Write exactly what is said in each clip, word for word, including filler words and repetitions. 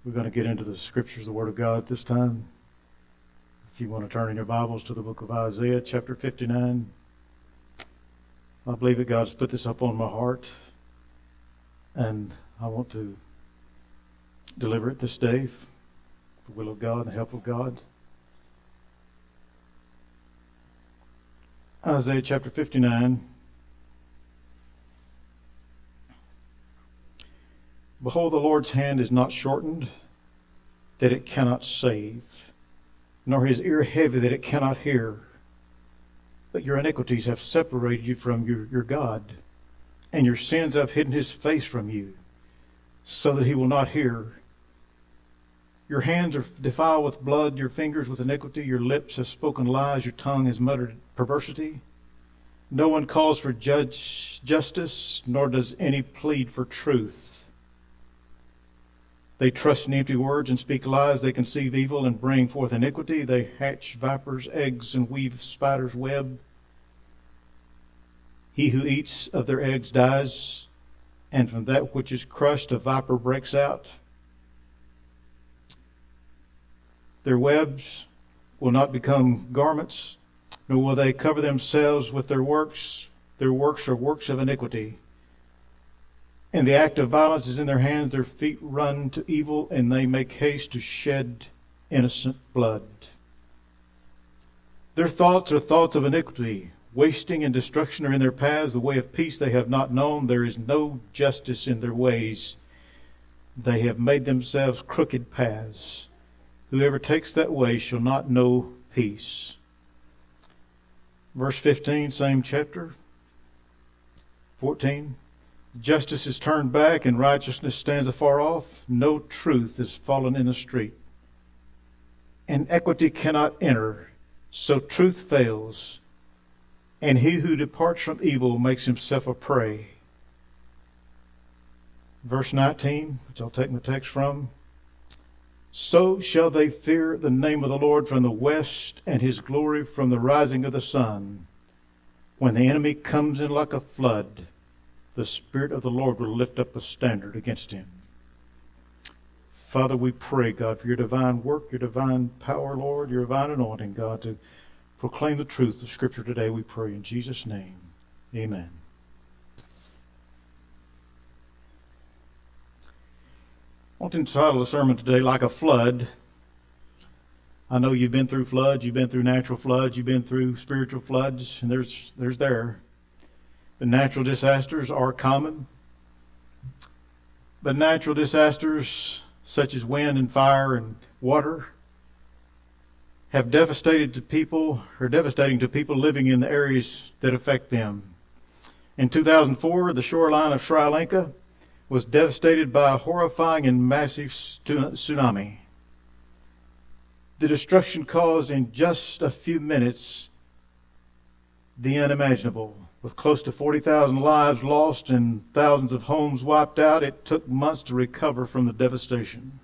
We're going to get into the scriptures, the Word of God this time. If you want to turn in your Bibles to the book of Isaiah, chapter fifty-nine. I believe that God's put this up on my heart, and I want to deliver it this day, the will of God and the help of God. Isaiah chapter fifty-nine. Behold, the Lord's hand is not shortened, that it cannot save, nor his ear heavy, that it cannot hear. But your iniquities have separated you from your, your God, and your sins have hidden his face from you, so that he will not hear. Your hands are defiled with blood, your fingers with iniquity, your lips have spoken lies, your tongue has muttered perversity. No one calls for judge justice, nor does any plead for truth. They trust in empty words and speak lies. They conceive evil and bring forth iniquity. They hatch vipers' eggs and weave spiders' web. He who eats of their eggs dies, and from that which is crushed a viper breaks out. Their webs will not become garments, nor will they cover themselves with their works. Their works are works of iniquity. And the act of violence is in their hands. Their feet run to evil, and they make haste to shed innocent blood. Their thoughts are thoughts of iniquity. Wasting and destruction are in their paths. The way of peace they have not known. There is no justice in their ways. They have made themselves crooked paths. Whoever takes that way shall not know peace. Verse fifteen, same chapter. fourteen. Justice is turned back and righteousness stands afar off. No truth is fallen in the street. And equity cannot enter, so truth fails. And he who departs from evil makes himself a prey. Verse nineteen, which I'll take my text from. So shall they fear the name of the Lord from the west, and his glory from the rising of the sun. When the enemy comes in like a flood, the Spirit of the Lord will lift up a standard against him. Father, we pray, God, for your divine work, your divine power, Lord, your divine anointing, God, to proclaim the truth of Scripture today, we pray in Jesus' name. Amen. I want to entitle the sermon today, Like a Flood. I know you've been through floods, you've been through natural floods, you've been through spiritual floods, and there's there's there. The natural disasters are common. But natural disasters such as wind and fire and water have devastated to people, or devastating to people living in the areas that affect them. In two thousand four, the shoreline of Sri Lanka was devastated by a horrifying and massive tsunami. The destruction caused in just a few minutes the unimaginable. With close to forty thousand lives lost and thousands of homes wiped out, it took months to recover from the devastation.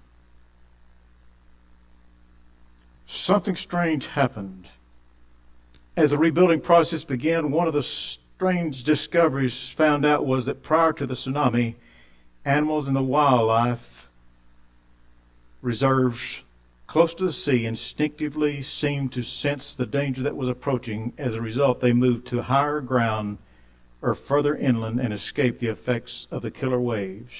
Something strange happened. As the rebuilding process began, one of the strange discoveries found out was that prior to the tsunami, animals in the wildlife reserves close to the sea instinctively seemed to sense the danger that was approaching. As a result, they moved to higher ground or further inland and escaped the effects of the killer waves.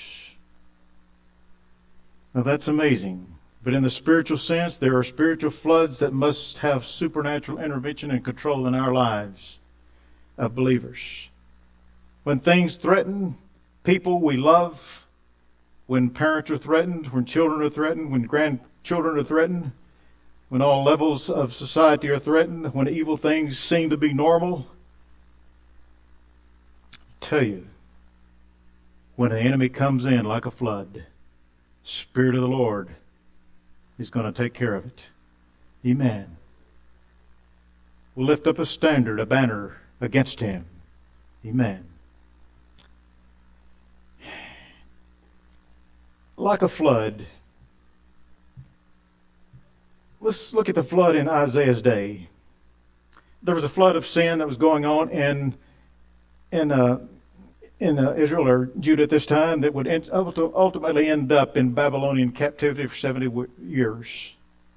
Now that's amazing. But in the spiritual sense, there are spiritual floods that must have supernatural intervention and control in our lives of believers. When things threaten people we love, when parents are threatened, when children are threatened, when grandchildren are threatened, when all levels of society are threatened, when evil things seem to be normal, I tell you, when the enemy comes in like a flood, Spirit of the Lord is going to take care of it. Amen. We'll lift up a standard, a banner against him. Amen. Like a flood. Let's look at the flood in Isaiah's day. There was a flood of sin that was going on in in uh, in uh, Israel or Judah at this time that would end, ultimately end up in Babylonian captivity for seventy years.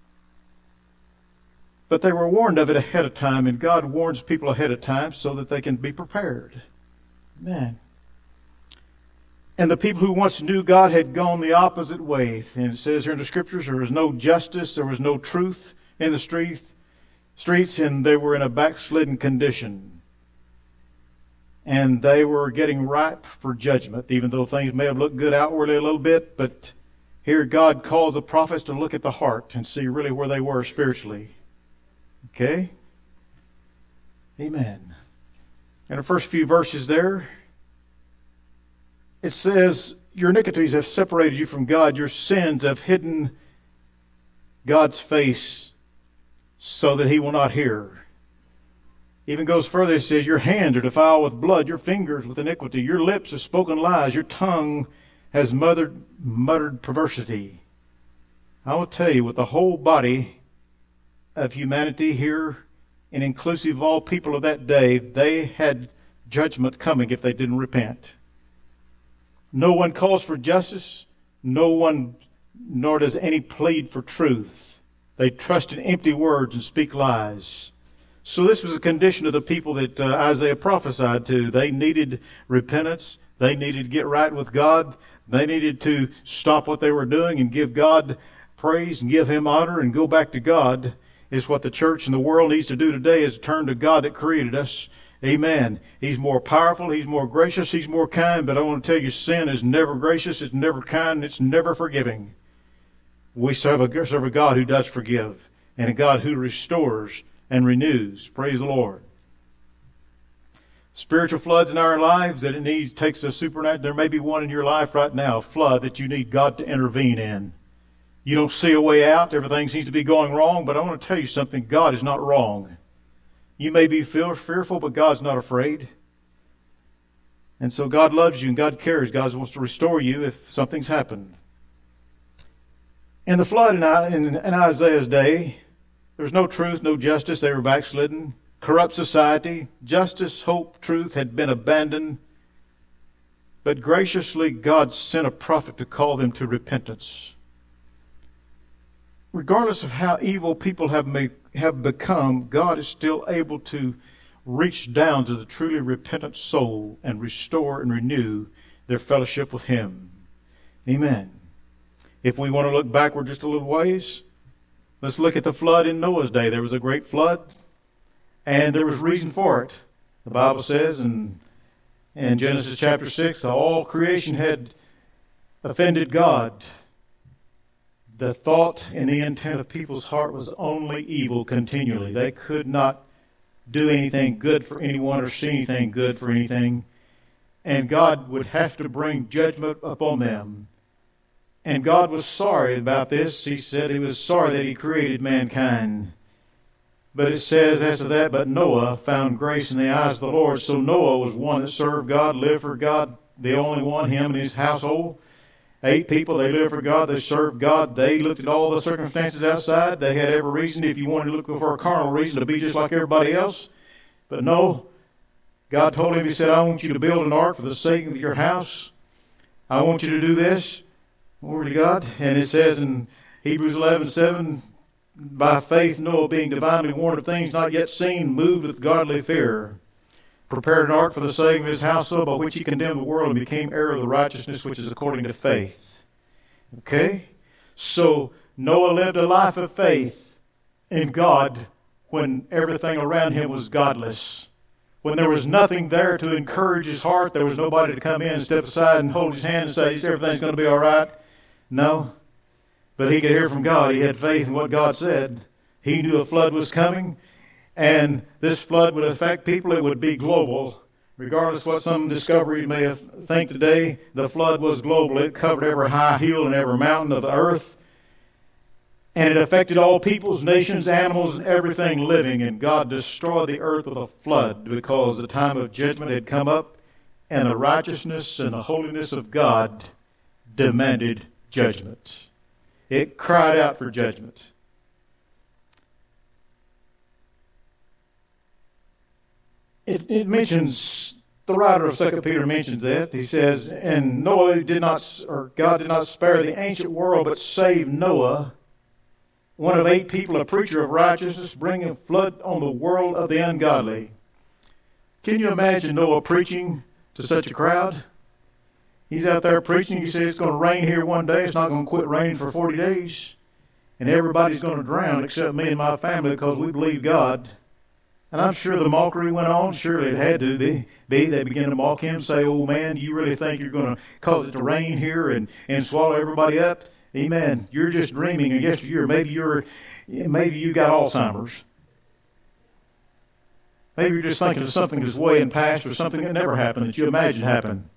But they were warned of it ahead of time, and God warns people ahead of time so that they can be prepared. Amen. And the people who once knew God had gone the opposite way. And it says here in the Scriptures, there was no justice, there was no truth in the street, streets, and they were in a backslidden condition. And they were getting ripe for judgment, even though things may have looked good outwardly a little bit. But here God calls the prophets to look at the heart and see really where they were spiritually. Okay? Amen. In the first few verses there, it says, your iniquities have separated you from God. Your sins have hidden God's face so that he will not hear. Even goes further, it says, your hands are defiled with blood, your fingers with iniquity, your lips have spoken lies, your tongue has muttered, muttered perversity. I will tell you, with the whole body of humanity here, and inclusive of all people of that day, they had judgment coming if they didn't repent. No one calls for justice, no one, nor does any plead for truth. They trust in empty words and speak lies. So this was a condition of the people that uh, Isaiah prophesied to. They needed repentance. They needed to get right with God. They needed to stop what they were doing and give God praise and give him honor and go back to God. Is what the church and the world needs to do today, is turn to God that created us. Amen. He's more powerful. He's more gracious. He's more kind. But I want to tell you, sin is never gracious. It's never kind. It's never forgiving. We serve a, serve a God who does forgive, and a God who restores and renews. Praise the Lord. Spiritual floods in our lives that it needs takes a supernatural. There may be one in your life right now, a flood that you need God to intervene in. You don't see a way out. Everything seems to be going wrong. But I want to tell you something. God is not wrong. You may be feel fearful, but God's not afraid. And so God loves you and God cares. God wants to restore you if something's happened. In the flood in, in, in Isaiah's day, there was no truth, no justice. They were backslidden. Corrupt society. Justice, hope, truth had been abandoned. But graciously, God sent a prophet to call them to repentance. Regardless of how evil people have made, have become, God is still able to reach down to the truly repentant soul and restore and renew their fellowship with him. Amen. If we want to look backward just a little ways, let's look at the flood in Noah's day. There was a great flood, and there was reason for it. The Bible says in, in Genesis chapter six, that all creation had offended God. The thought and the intent of people's heart was only evil continually. They could not do anything good for anyone or see anything good for anything. And God would have to bring judgment upon them. And God was sorry about this. He said he was sorry that he created mankind. But it says after that, but Noah found grace in the eyes of the Lord. So Noah was one that served God, lived for God, the only one, him and his household. Eight people, they lived for God, they served God, they looked at all the circumstances outside. They had every reason, if you wanted to look for a carnal reason, to be just like everybody else. But no, God told him, he said, I want you to build an ark for the sake of your house. I want you to do this. Glory to God. And it says in Hebrews eleven seven, by faith Noah, being divinely warned of things not yet seen, moved with godly fear, prepared an ark for the sake of his household, by which he condemned the world and became heir of the righteousness which is according to faith. Okay? So Noah lived a life of faith in God when everything around him was godless. When there was nothing there to encourage his heart, there was nobody to come in and step aside and hold his hand and say, everything's going to be all right. No. But he could hear from God. He had faith in what God said. He knew a flood was coming. And this flood would affect people. It would be global. Regardless of what some discovery may think today, the flood was global. It covered every high hill and every mountain of the earth. And it affected all peoples, nations, animals, and everything living. And God destroyed the earth with a flood because the time of judgment had come up, and the righteousness and the holiness of God demanded judgment. It cried out for judgment. It, it mentions the writer of Second Peter mentions that. He says, and Noah did not, or God did not spare the ancient world, but saved Noah, one of eight people, a preacher of righteousness, bringing a flood on the world of the ungodly. Can you imagine Noah preaching to such a crowd? He's out there preaching. He says it's going to rain here one day. It's not going to quit raining for forty days. And everybody's going to drown except me and my family because we believe God. And I'm sure the mockery went on. Surely it had to be. They began to mock him, say, oh man, you really think you're going to cause it to rain here and, and swallow everybody up? Amen. You're just dreaming. And yes, you're. Maybe you're. Maybe you got Alzheimer's. Maybe you're just thinking of something that's way in past or something that never happened that you imagined happened.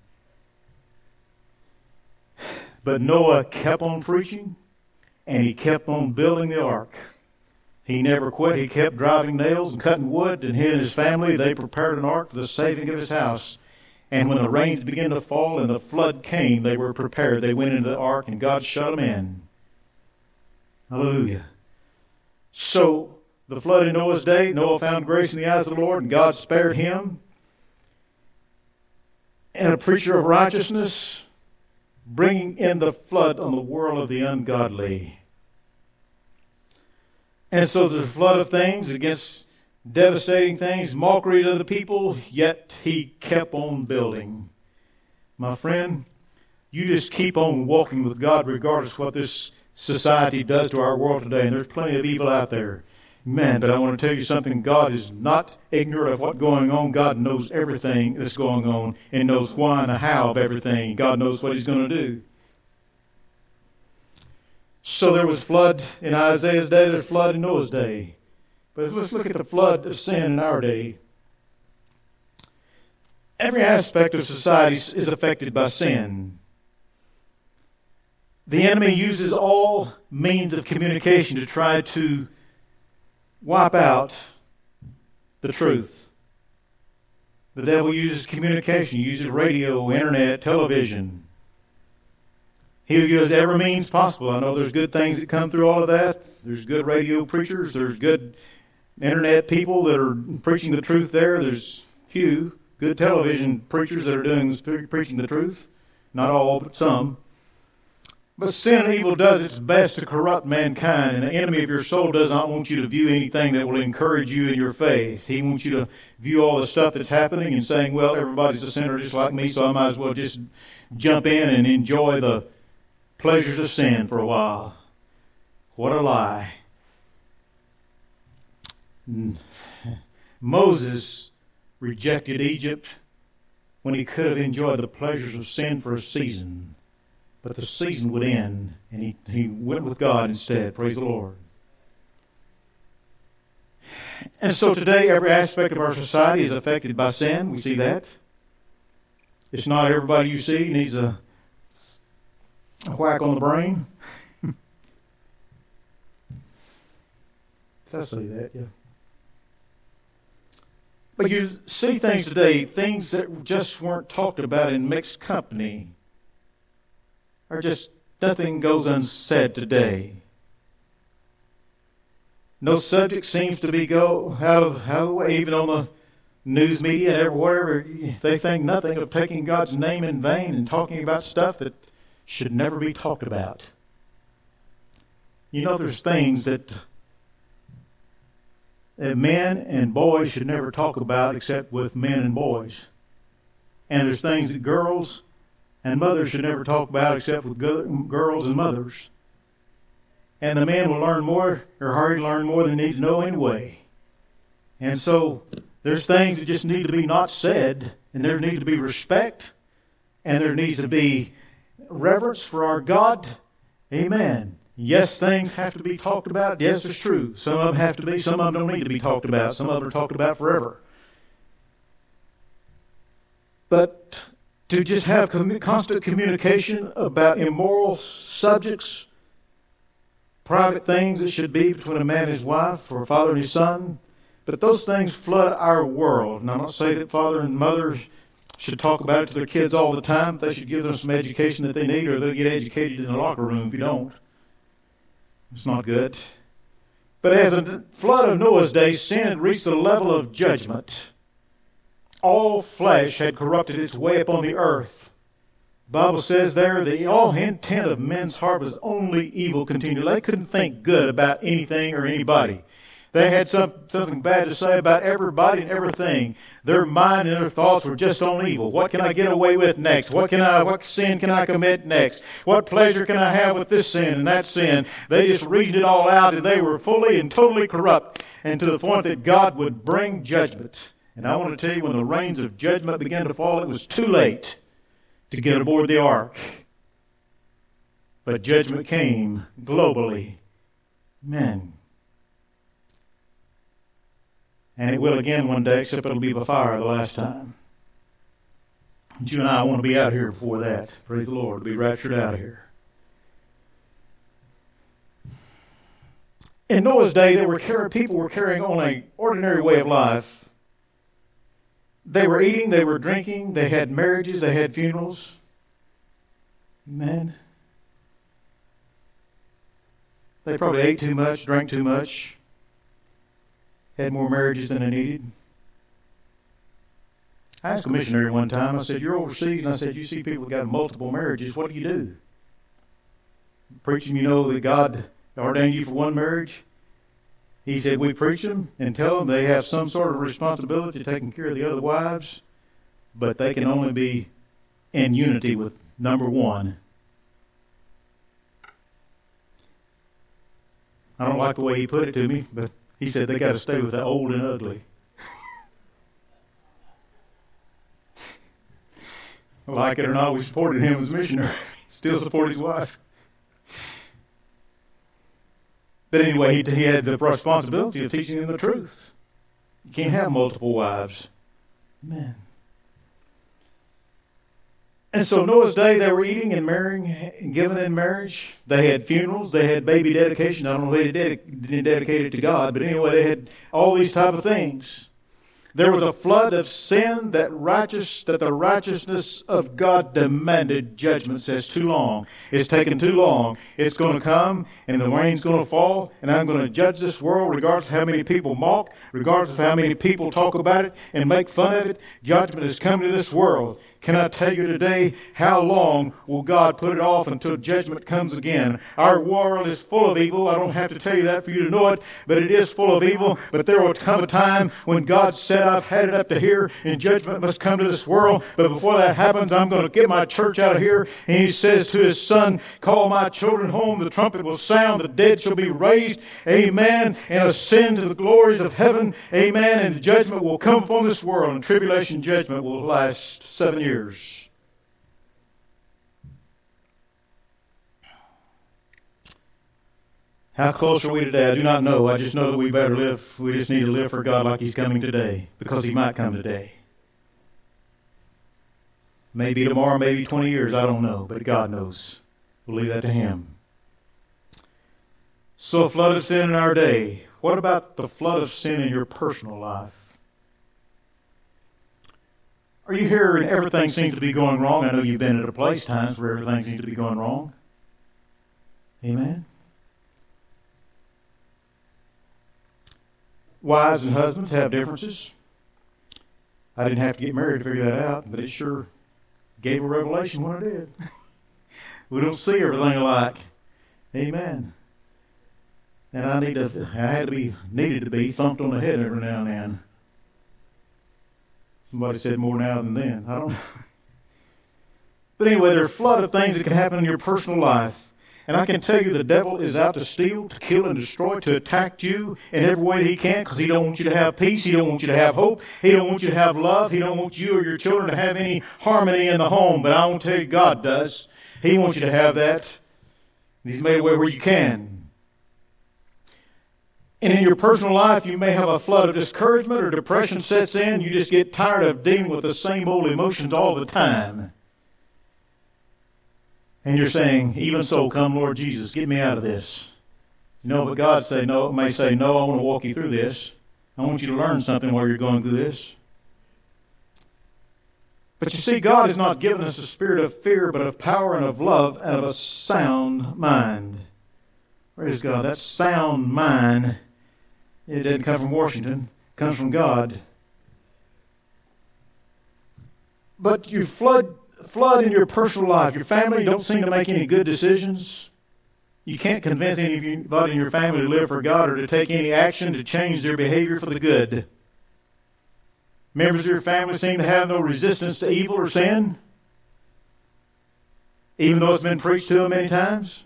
But Noah kept on preaching, and he kept on building the ark. He never quit. He kept driving nails and cutting wood, and he and his family, they prepared an ark for the saving of his house. And when the rains began to fall and the flood came, they were prepared. They went into the ark, and God shut them in. Hallelujah. So, the flood in Noah's day, Noah found grace in the eyes of the Lord, and God spared him. And a preacher of righteousness, bringing in the flood on the world of the ungodly. And so there's a flood of things against devastating things, mockery to the people, yet he kept on building. My friend, you just keep on walking with God regardless of what this society does to our world today. And there's plenty of evil out there. Man, but I want to tell you something. God is not ignorant of what's going on. God knows everything that's going on and knows why and the how of everything. God knows what he's going to do. So there was flood in Isaiah's day. There's flood in Noah's day. But let's look at the flood of sin in our day. Every aspect of society is affected by sin. The enemy uses all means of communication to try to wipe out the truth. The devil uses communication. He uses radio, internet, television. He'll use every means possible. I know there's good things that come through all of that. There's good radio preachers. There's good internet people that are preaching the truth there. There's few good television preachers that are doing preaching the truth. Not all, but some. But sin and evil does its best to corrupt mankind, and the enemy of your soul does not want you to view anything that will encourage you in your faith. He wants you to view all the stuff that's happening and saying, well, everybody's a sinner just like me, so I might as well just jump in and enjoy the pleasures of sin for a while. What a lie. Moses rejected Egypt when he could have enjoyed the pleasures of sin for a season. But the season would end, and he, he went with God instead. Praise the Lord. And so today, every aspect of our society is affected by sin. We see that. It's not everybody you see needs a, a whack on the brain. Did I say that? Yeah. But you see things today, things that just weren't talked about in mixed company. Or just nothing goes unsaid today. No subject seems to be go out of, out of the way, even on the news media and everywhere. They think nothing of taking God's name in vain and talking about stuff that should never be talked about. You know, there's things that, that men and boys should never talk about except with men and boys. And there's things that girls and mothers should never talk about except with girls and mothers. And the men will learn more, or hurry to learn more than they need to know anyway. And so there's things that just need to be not said, and there needs to be respect, and there needs to be reverence for our God. Amen. Yes, things have to be talked about. Yes, it's true. Some of them have to be. Some of them don't need to be talked about. Some of them are talked about forever. But to just have constant communication about immoral subjects, private things that should be between a man and his wife, or a father and his son, but those things flood our world. And I'm not saying that father and mother should talk about it to their kids all the time. They should give them some education that they need, or they'll get educated in the locker room if you don't. It's not good. But as the flood of Noah's day, sin had reached the level of judgment. all flesh had corrupted its way upon the earth. The Bible says there, the all intent of men's heart was only evil continually. They couldn't think good about anything or anybody. They had some, something bad to say about everybody and everything. Their mind and their thoughts were just on evil. What can I get away with next? What can I, what sin can I commit next? What pleasure can I have with this sin and that sin? They just reasoned it all out, and they were fully and totally corrupt, and to the point that God would bring judgment. And I want to tell you, when the rains of judgment began to fall, it was too late to get aboard the ark. But judgment came globally. Amen. And it will again one day, except it'll be by fire the last time. And you and I want to be out here before that. Praise the Lord, to be raptured out of here. In Noah's day, they were carrying, people were carrying on an ordinary way of life. They were eating, they were drinking, they had marriages, they had funerals. Amen. They probably ate too much, drank too much. Had more marriages than they needed. I asked a missionary one time, I said, you're overseas, and I said, you see people that got multiple marriages, what do you do? Preaching, you know, that God ordained you for one marriage? He said, we preach them and tell them they have some sort of responsibility taking care of the other wives, but they can only be in unity with number one. I don't like the way he put it to me, but he said they got to stay with the old and ugly. Like it or not, we supported him as a missionary. Still support his wife. But anyway, he, he had the responsibility of teaching them the truth. You can't have multiple wives. Amen. And so Noah's day, they were eating and marrying and giving in marriage. They had funerals. They had baby dedication. I don't know if they didn't dedicate it to God, but anyway, they had all these type of things. There was a flood of sin that righteous that the righteousness of God demanded. Judgment says too long. It's taken too long. It's going to come, and the rain's going to fall, and I'm going to judge this world regardless of how many people mock, regardless of how many people talk about it and make fun of it. Judgment is coming to this world. Can I tell you today, how long will God put it off until judgment comes again? Our world is full of evil. I don't have to tell you that for you to know it, but it is full of evil. But there will come a time when God said, I've had it up to here, and judgment must come to this world. But before that happens, I'm going to get my church out of here. And he says to his son, call my children home. The trumpet will sound. The dead shall be raised. Amen. And ascend to the glories of heaven. Amen. And the judgment will come upon this world. And tribulation judgment will last seven years. Years. How close are we today? I do not know. I just know that we better live. We just need to live for God like he's coming today, because he might come today. Maybe tomorrow, maybe twenty years, I don't know, but God knows. We'll leave that to him. So a flood of sin in our day. What about the flood of sin in your personal life? Are you here and everything seems to be going wrong? I know you've been at a place times where everything seems to be going wrong. Amen. Wives and husbands have differences. I didn't have to get married to figure that out, but it sure gave a revelation when I did. We don't see everything alike. Amen. And I need to. I had to be needed to be thumped on the head every now and then. Somebody said more now than then. I don't know. But anyway, there are a flood of things that can happen in your personal life. And I can tell you the devil is out to steal, to kill, and destroy, to attack you in every way that he can, because he don't want you to have peace. He don't want you to have hope. He don't want you to have love. He don't want you or your children to have any harmony in the home. But I want to tell you, God does. He wants you to have that. He's made a way where you can. And in your personal life, you may have a flood of discouragement or depression sets in. You just get tired of dealing with the same old emotions all the time. And you're saying, even so, come Lord Jesus, get me out of this. You know, but God say no, may say, no, I want to walk you through this. I want you to learn something while you're going through this. But you see, God has not given us a spirit of fear, but of power and of love and of a sound mind. Praise God. That sound mind, it didn't come from Washington. It comes from God. but you flood, flood in your personal life. Your family don't seem to make any good decisions. You can't convince anybody in your family to live for God or to take any action to change their behavior for the good. Members of your family seem to have no resistance to evil or sin, even though it's been preached to them many times.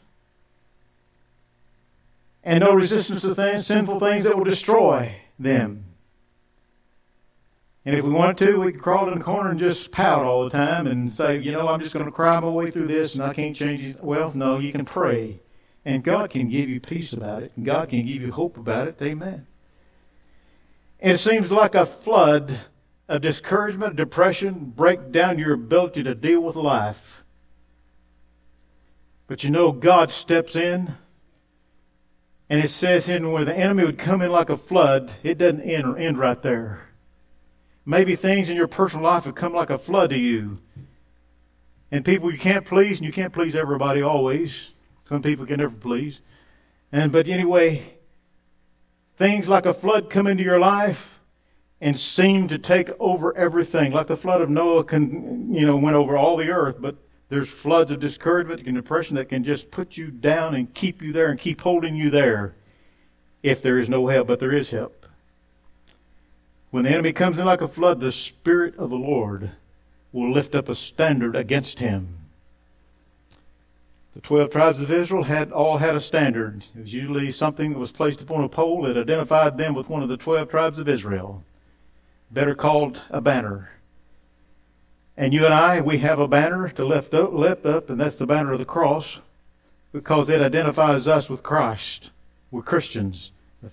And no resistance to things, sinful things that will destroy them. And if we want to, we can crawl in the corner and just pout all the time and say, you know, I'm just going to cry my way through this and I can't change it. Well, no, you can pray. And God can give you peace about it. And God can give you hope about it. Amen. And it seems like a flood of discouragement, depression, break down your ability to deal with life. But you know, God steps in. And it says here, where the enemy would come in like a flood, it doesn't end or end right there. Maybe things in your personal life have come like a flood to you. And people you can't please, and you can't please everybody always. Some people can never please. And but anyway, things like a flood come into your life and seem to take over everything. Like the flood of Noah can, you know, went over all the earth, but there's floods of discouragement and depression that can just put you down and keep you there and keep holding you there if there is no help, but there is help. When the enemy comes in like a flood, the Spirit of the Lord will lift up a standard against him. The twelve tribes of Israel had all had a standard. It was usually something that was placed upon a pole that identified them with one of the twelve tribes of Israel, better called a banner. And you and I, we have a banner to lift up, lift up, and that's the banner of the cross, because it identifies us with Christ. We're Christians.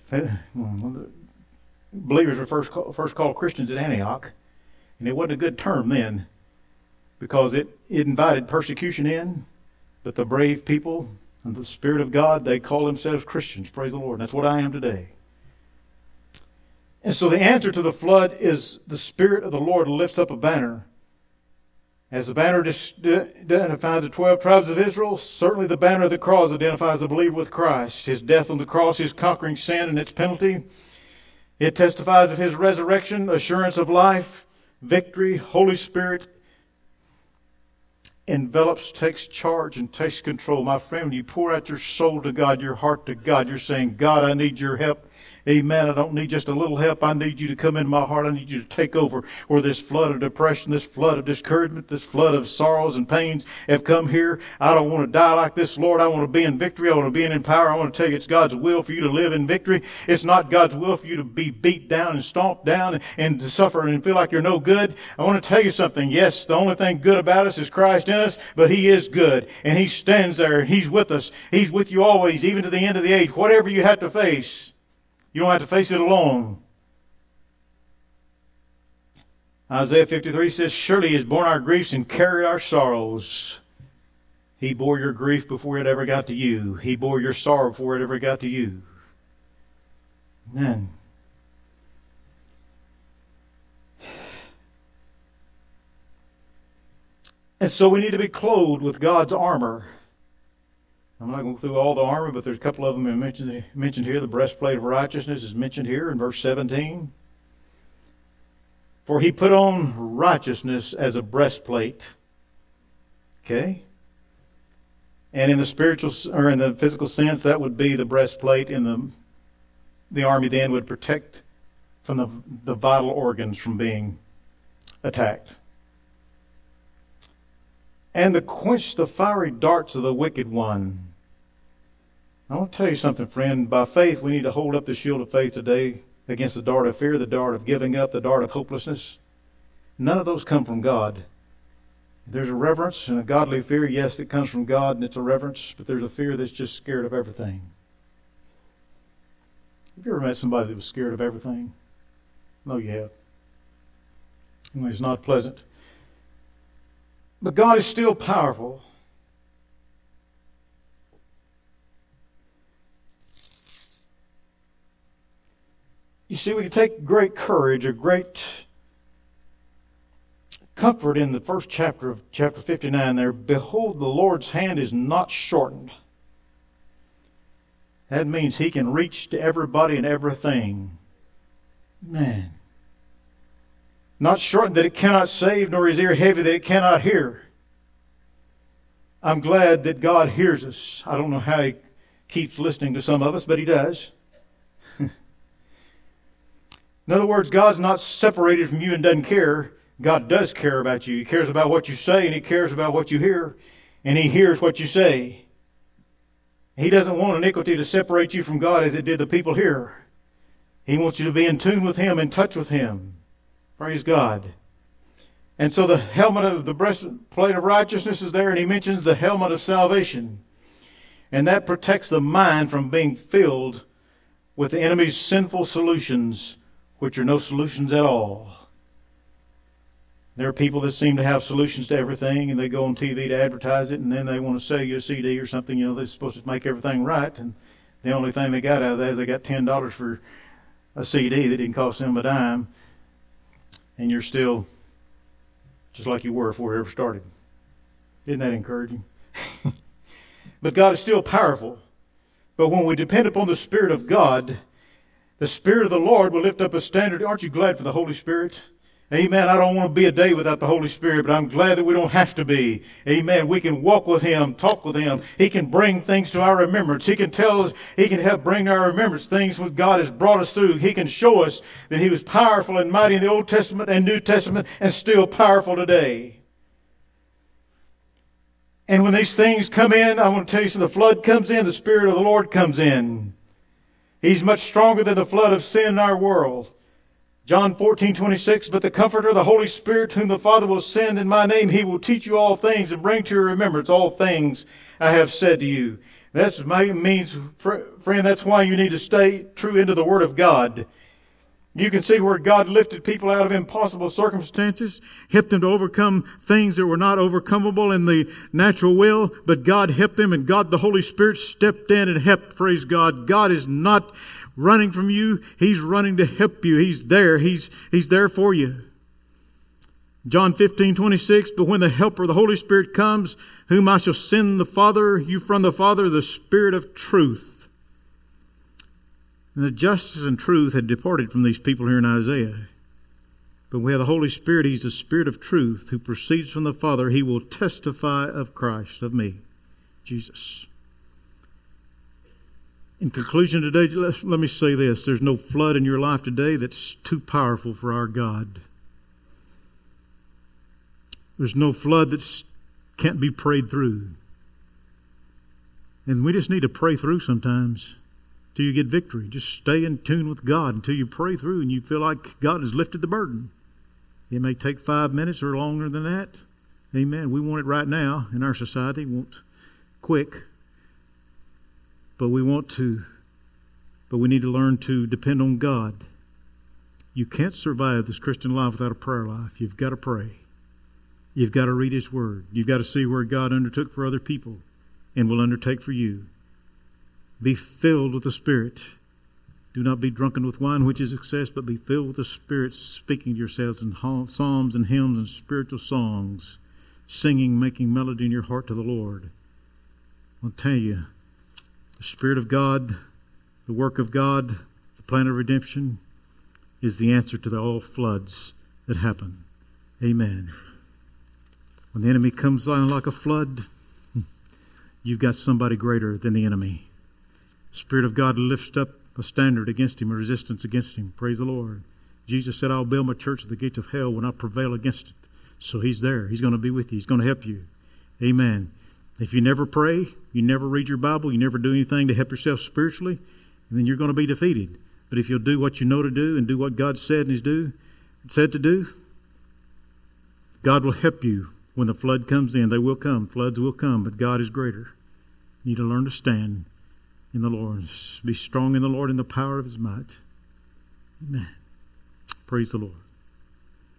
Believers were first called, first called Christians at Antioch, and it wasn't a good term then, because it, it invited persecution in, but the brave people and the Spirit of God, they call themselves Christians. Praise the Lord. And that's what I am today. And so the answer to the flood is the Spirit of the Lord lifts up a banner. As the banner identifies the twelve tribes of Israel, certainly the banner of the cross identifies the believer with Christ. His death on the cross, his conquering sin and its penalty. It testifies of his resurrection, assurance of life, victory. Holy Spirit envelops, takes charge, and takes control. My friend, when you pour out your soul to God, your heart to God, you're saying, God, I need your help. Amen. I don't need just a little help. I need you to come in my heart. I need you to take over where this flood of depression, this flood of discouragement, this flood of sorrows and pains have come here. I don't want to die like this, Lord. I want to be in victory. I want to be in power. I want to tell you it's God's will for you to live in victory. It's not God's will for you to be beat down and stomped down and, and to suffer and feel like you're no good. I want to tell you something. Yes, the only thing good about us is Christ in us, but He is good. And He stands there and He's with us. He's with you always, even to the end of the age. Whatever you have to face, you don't have to face it alone. Isaiah fifty-three says, surely He has borne our griefs and carried our sorrows. He bore your grief before it ever got to you. He bore your sorrow before it ever got to you. Amen. And so we need to be clothed with God's armor. I'm not going to go through all the armor, but there's a couple of them mentioned, mentioned here. The breastplate of righteousness is mentioned here in verse seventeen. For He put on righteousness as a breastplate. Okay? And in the spiritual, or in the physical sense, that would be the breastplate in the, the army then would protect from the, the vital organs from being attacked. And to quench the fiery darts of the wicked one. I want to tell you something, friend. By faith, we need to hold up the shield of faith today against the dart of fear, the dart of giving up, the dart of hopelessness. None of those come from God. There's a reverence and a godly fear, yes, that comes from God, and it's a reverence, but there's a fear that's just scared of everything. Have you ever met somebody that was scared of everything? No, you have. Anyway, it's not pleasant. But God is still powerful. You see, we can take great courage or great comfort in the first chapter of chapter fifty-nine there. Behold, the Lord's hand is not shortened. That means He can reach to everybody and everything. Man. Not shortened that it cannot save, nor his ear heavy that it cannot hear. I'm glad that God hears us. I don't know how he keeps listening to some of us, but he does. In other words, God's not separated from you and doesn't care. God does care about you. He cares about what you say, and he cares about what you hear, and he hears what you say. He doesn't want iniquity to separate you from God as it did the people here. He wants you to be in tune with him, in touch with him. Praise God. And so the helmet of the breastplate of righteousness is there, and he mentions the helmet of salvation. And that protects the mind from being filled with the enemy's sinful solutions, which are no solutions at all. There are people that seem to have solutions to everything, and they go on T V to advertise it, and then they want to sell you a C D or something. You know, they're supposed to make everything right, and the only thing they got out of that is they got ten dollars for a C D that didn't cost them a dime, and you're still just like you were before it ever started. Isn't that encouraging? But God is still powerful. But when we depend upon the Spirit of God, the Spirit of the Lord will lift up a standard. Aren't you glad for the Holy Spirit? Amen. I don't want to be a day without the Holy Spirit, but I'm glad that we don't have to be. Amen. We can walk with him, talk with him. He can bring things to our remembrance. He can tell us, he can help bring to our remembrance things that God has brought us through. He can show us that he was powerful and mighty in the Old Testament and New Testament and still powerful today. And when these things come in, I want to tell you, so the flood comes in, the Spirit of the Lord comes in. He's much stronger than the flood of sin in our world. John fourteen twenty-six, but the Comforter, the Holy Spirit, whom the Father will send in my name, he will teach you all things and bring to your remembrance all things I have said to you. That means, friend, that's why you need to stay true into the Word of God. You can see where God lifted people out of impossible circumstances, helped them to overcome things that were not overcomable in the natural will, but God helped them, and God, the Holy Spirit, stepped in and helped. Praise God. God is not running from you. He's running to help you. He's there. He's, he's there for you. John fifteen twenty-six, but when the Helper, the Holy Spirit comes, whom I shall send the Father, you from the Father, the Spirit of truth. And the justice and truth had departed from these people here in Isaiah. But we have the Holy Spirit. He's the Spirit of truth who proceeds from the Father. He will testify of Christ, of me, Jesus. In conclusion today, let, let me say this. There's no flood in your life today that's too powerful for our God. There's no flood that can't be prayed through. And we just need to pray through sometimes till you get victory. Just stay in tune with God until you pray through and you feel like God has lifted the burden. It may take five minutes or longer than that. Amen. We want it right now in our society. We want quick. But we want to, but we need to learn to depend on God. You can't survive this Christian life without a prayer life. You've got to pray. You've got to read His Word. You've got to see where God undertook for other people and will undertake for you. Be filled with the Spirit. Do not be drunken with wine, which is excess, but be filled with the Spirit, speaking to yourselves in psalms and hymns and spiritual songs, singing, making melody in your heart to the Lord. I'll tell you, the Spirit of God, the work of God, the plan of redemption is the answer to the all floods that happen. Amen. When the enemy comes on like a flood, you've got somebody greater than the enemy. The Spirit of God lifts up a standard against him, a resistance against him. Praise the Lord. Jesus said, I'll build my church, the gates of hell will not prevail against it. So He's there. He's going to be with you. He's going to help you. Amen. If you never pray, you never read your Bible, you never do anything to help yourself spiritually, then you're going to be defeated. But if you'll do what you know to do and do what God said and He's do, said to do, God will help you when the flood comes in. They will come. Floods will come, but God is greater. You need to learn to stand in the Lord. Be strong in the Lord in the power of His might. Amen. Praise the Lord.